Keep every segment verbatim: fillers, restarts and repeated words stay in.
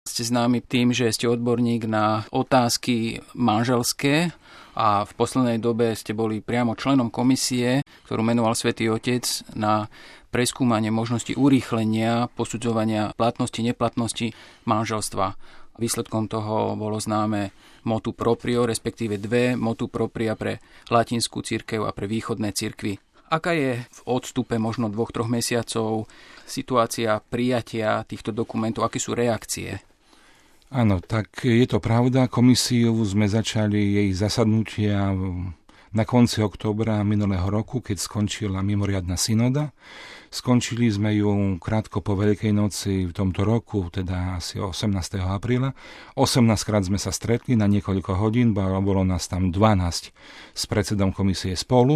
Ste známi tým, že ste odborník na otázky manželské a v poslednej dobe ste boli priamo členom komisie, ktorú menoval Svätý Otec na preskúmanie možnosti urýchlenia posudzovania platnosti, neplatnosti manželstva. Výsledkom toho bolo známe motu proprio, respektíve dve motu propria pre latinskú cirkev a pre východné cirkvi. Aká je v odstupe možno dvoch, troch mesiacov situácia prijatia týchto dokumentov? Aké sú reakcie? Áno, tak je to pravda. Komisiu sme začali jej zasadnutia na konci októbra minulého roku, keď skončila mimoriadna synoda. Skončili sme ju krátko po Veľkej noci v tomto roku, teda asi osemnásteho apríla. osemnásťkrát sme sa stretli na niekoľko hodín, bolo nás tam dvanásť s predsedom komisie spolu.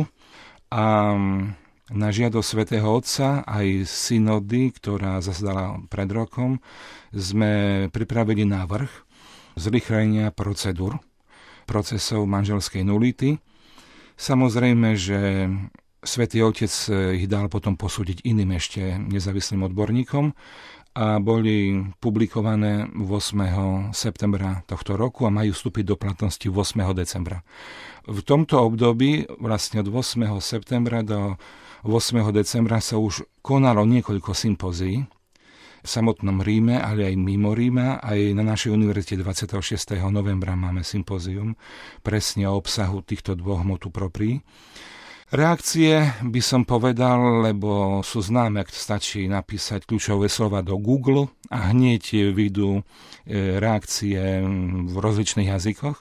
A na žiadosť Svätého Otca aj synody, ktorá zasadala pred rokom, sme pripravili návrh zrýchlenia procedúr, procesov manželskej nulity. Samozrejme, že Svätý Otec ich dal potom posúdiť iným ešte nezávislým odborníkom a boli publikované ôsmeho septembra tohto roku a majú vstúpiť do platnosti ôsmeho decembra. V tomto období, vlastne od ôsmeho septembra do ôsmeho decembra sa už konalo niekoľko sympózií v samotnom Ríme, ale aj mimo Ríma. Aj na našej univerzite dvadsiateho šiesteho novembra máme sympózium presne o obsahu týchto dvoch motu proprii. Reakcie by som povedal, lebo sú známe, ak stačí napísať kľúčové slova do Google a hneď vyjdú reakcie v rozličných jazykoch.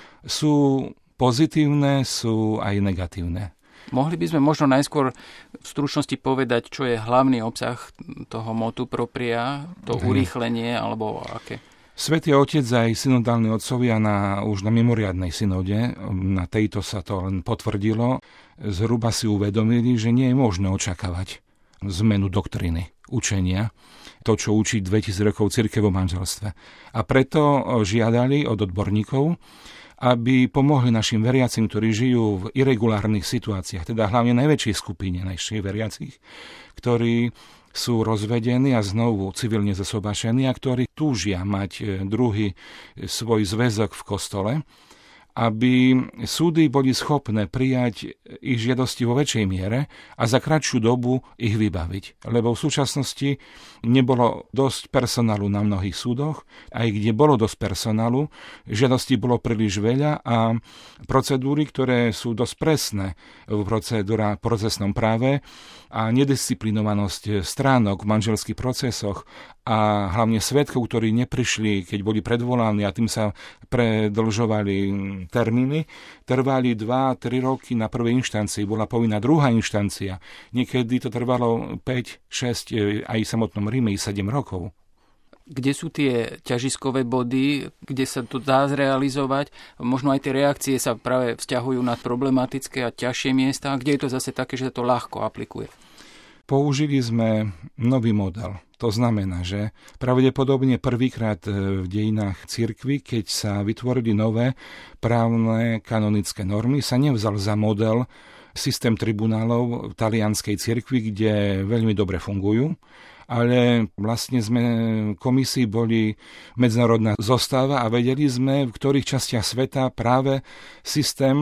Sú pozitívne, sú aj negatívne. Mohli by sme možno najskôr v stručnosti povedať, čo je hlavný obsah toho motu propria, to urýchlenie, alebo aké? Svätý Otec aj synodálni otcovia na, už na mimoriadnej synode, na tejto sa to len potvrdilo, zhruba si uvedomili, že nie je možné očakávať zmenu doktriny, učenia, to, čo učí dvetisíc rokov cirkev o manželstve. A preto žiadali od odborníkov, aby pomohli našim veriacim, ktorí žijú v irregulárnych situáciách, teda hlavne najväčšej skupine našich veriacich, ktorí sú rozvedení a znovu civilne zosobášení a ktorí túžia mať druhý svoj zväzok v kostole, aby súdy boli schopné prijať ich žiadosti vo väčšej miere a za kratšiu dobu ich vybaviť. Lebo v súčasnosti nebolo dosť personálu na mnohých súdoch, aj kde bolo dosť personálu, žiadostí bolo príliš veľa a procedúry, ktoré sú dosť presné v procedúra, procesnom práve a nedisciplinovanosť stránok v manželských procesoch a hlavne svedkov, ktorí neprišli, keď boli predvolaní a tým sa predĺžovali termíny, trvali dva tri roky na prvej inštancii, bola povinná druhá inštancia. Niekedy to trvalo päť šesť, aj v samotnom Ríme sedem rokov. Kde sú tie ťažiskové body, kde sa to dá zrealizovať? Možno aj tie reakcie sa práve vzťahujú na problematické a ťažšie miesta. Kde je to zase také, že sa to ľahko aplikuje? Použili sme nový model. To znamená, že pravdepodobne prvýkrát v dejinách cirkvi, keď sa vytvorili nové právne kanonické normy, sa nevzal za model systém tribunálov v talianskej cirkvi, kde veľmi dobre fungujú, ale vlastne sme komisii boli medzinárodná zostava a vedeli sme, v ktorých častiach sveta práve systém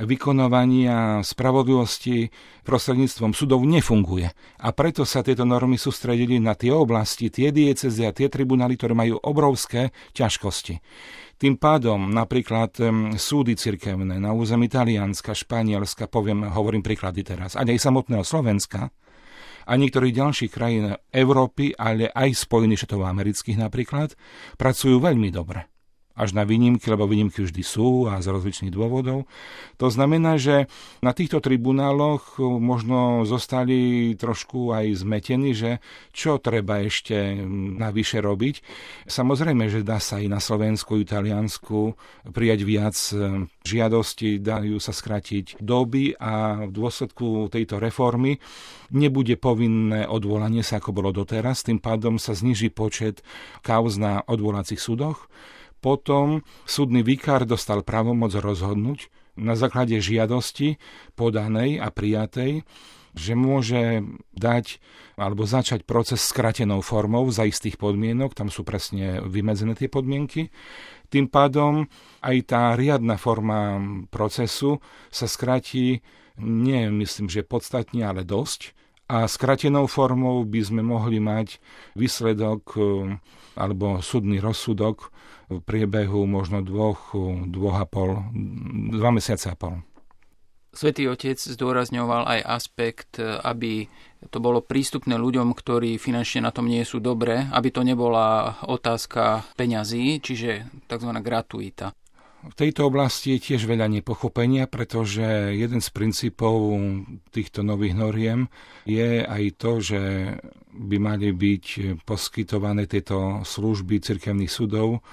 vykonovania spravodlivosti prostredníctvom súdov nefunguje. A preto sa tieto normy sústredili na tie oblasti, tie diecézy a tie tribunály, ktoré majú obrovské ťažkosti. Tým pádom napríklad súdy cirkevné na území Talianska, Španielska, poviem, hovorím príklady teraz, a aj samotného Slovenska, a niektorých ďalších krajín Európy, ale aj Spojených štátov amerických napríklad, pracujú veľmi dobre. Až na výnimky, lebo výnimky vždy sú a z rozličných dôvodov. To znamená, že na týchto tribunáloch možno zostali trošku aj zmetení, že čo treba ešte navyše robiť. Samozrejme, že dá sa i na Slovensku, Taliansku prijať viac žiadosti, dajú sa skrátiť doby a v dôsledku tejto reformy nebude povinné odvolanie sa, ako bolo doteraz. Tým pádom sa zniží počet kauz na odvolacích súdoch. Potom súdny vikár dostal právomoc rozhodnúť na základe žiadosti podanej a prijatej že môže dať alebo začať proces skratenou formou za istých podmienok, tam sú presne vymedzené tie podmienky. Tým pádom aj tá riadna forma procesu sa skratí, nie myslím, že podstatne, ale dosť. A skratenou formou by sme mohli mať výsledok alebo súdny rozsudok v priebehu možno dvoch, dvoch a pol, dva mesiace a pol. Svätý Otec zdôrazňoval aj aspekt, aby to bolo prístupné ľuďom, ktorí finančne na tom nie sú dobré, aby to nebola otázka peňazí, čiže tzv. Gratuita. V tejto oblasti je tiež veľa nepochopenia, pretože jeden z princípov týchto nových noriem je aj to, že by mali byť poskytované tieto služby cirkevných súdov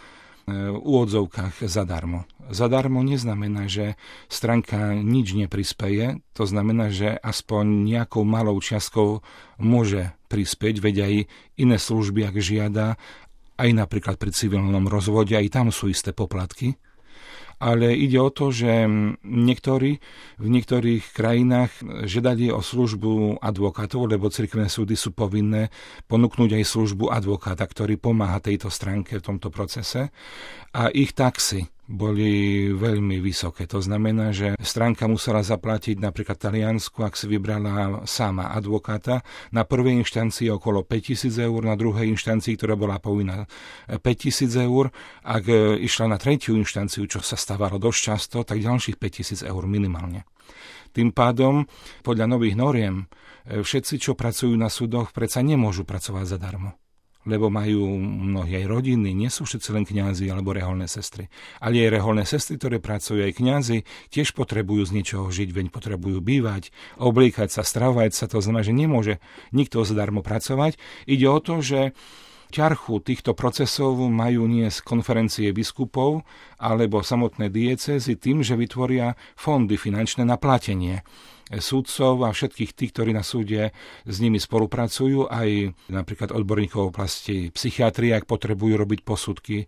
v úvodzovkách zadarmo. Zadarmo neznamená, že stránka nič neprispeje, to znamená, že aspoň nejakou malou čiastkou môže prispieť, veď aj iné služby, ak žiada, aj napríklad pri civilnom rozvode, aj tam sú isté poplatky. Ale ide o to, že niektorí v niektorých krajinách žiadali o službu advokátov, lebo cirkevné súdy sú povinné ponúknuť aj službu advokáta, ktorý pomáha tejto stránke v tomto procese. A ich taxy boli veľmi vysoké. To znamená, že stránka musela zaplatiť napríklad Taliansku, ak si vybrala sama advokáta, na prvej inštancii okolo päťtisíc eur, na druhej inštancii, ktorá bola povinná päťtisíc eur. Ak išla na tretiu inštanciu, čo sa stávalo dosť často, tak ďalších päťtisíc eur minimálne. Tým pádom, podľa nových noriem, všetci, čo pracujú na súdoch, predsa nemôžu pracovať zadarmo. Lebo majú mnohí aj rodiny, nie sú všetci len kňazi alebo reholné sestry. Ale aj reholné sestry, ktoré pracujú, aj kňazi, tiež potrebujú z niečoho žiť, veď potrebujú bývať, obliekať sa, stravovať sa, to znamená, že nemôže nikto zadarmo pracovať. Ide o to, že ťarchu týchto procesov majú niesť konferencie biskupov alebo samotné diecézy tým, že vytvoria fondy finančné na platenie súdcov a všetkých tých, ktorí na súde s nimi spolupracujú, aj napríklad odborníkov v oblasti psychiatrie, ak potrebujú robiť posudky,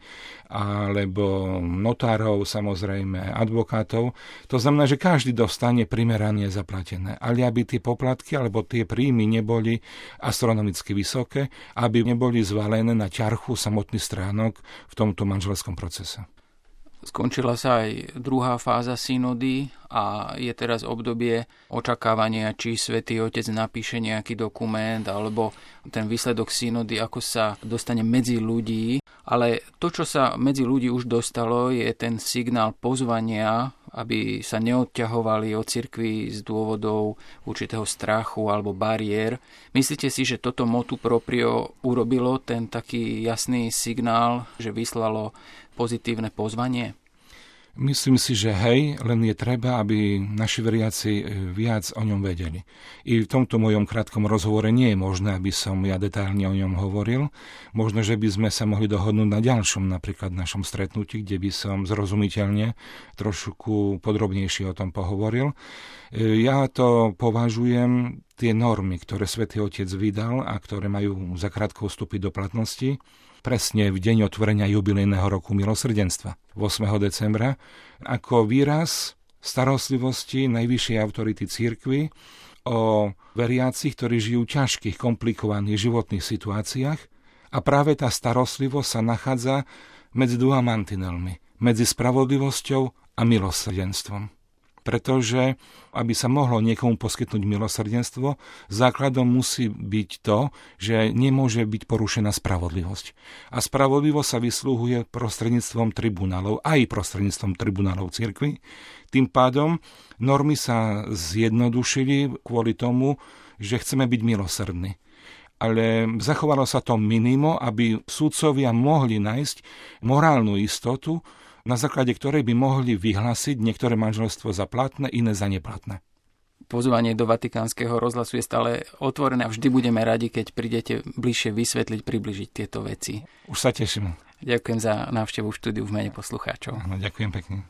alebo notárov, samozrejme, advokátov. To znamená, že každý dostane primerane zaplatené. Ale aby tie poplatky alebo tie príjmy neboli astronomicky vysoké, aby neboli zvalené na ťarchu samotných stránok v tomto manželskom procese. Skončila sa aj druhá fáza synody a je teraz obdobie očakávania, či Svätý Otec napíše nejaký dokument alebo ten výsledok synody, ako sa dostane medzi ľudí. Ale to, čo sa medzi ľudí už dostalo, je ten signál pozvania, aby sa neodťahovali od cirkvi z dôvodov určitého strachu alebo bariér. Myslíte si, že toto motu proprio urobilo ten taký jasný signál, že vyslalo pozitívne pozvanie? Myslím si, že hej, len je treba, aby naši veriaci viac o ňom vedeli. I v tomto mojom krátkom rozhovore nie je možné, aby som ja detailne o ňom hovoril. Možno, že by sme sa mohli dohodnúť na ďalšom, napríklad našom stretnutí, kde by som zrozumiteľne trošku podrobnejšie o tom pohovoril. Ja to považujem, tie normy, ktoré Svätý Otec vydal a ktoré majú zakrátko vstúpiť do platnosti, presne v deň otvorenia jubilejného roku milosrdenstva, ôsmeho decembra, ako výraz starostlivosti najvyššej autority cirkvi o veriacich, ktorí žijú v ťažkých, komplikovaných životných situáciách, a práve tá starostlivosť sa nachádza medzi dvoma mantinelmi, medzi spravodlivosťou a milosrdenstvom. Pretože, aby sa mohlo niekomu poskytnúť milosrdenstvo, základom musí byť to, že nemôže byť porušená spravodlivosť. A spravodlivosť sa vyslúhuje prostredníctvom tribunálov, aj prostredníctvom tribunálov cirkvi. Tým pádom normy sa zjednodušili kvôli tomu, že chceme byť milosrdní. Ale zachovalo sa to minimo, aby sudcovia mohli nájsť morálnu istotu, na základe ktorej by mohli vyhlásiť niektoré manželstvo za platné, iné za neplatné. Pozvanie do Vatikánskeho rozhlasu je stále otvorené a vždy budeme radi, keď prídete bližšie vysvetliť, približiť tieto veci. Už sa teším. Ďakujem za návštevu v štúdiu v mene poslucháčov. No, ďakujem pekne.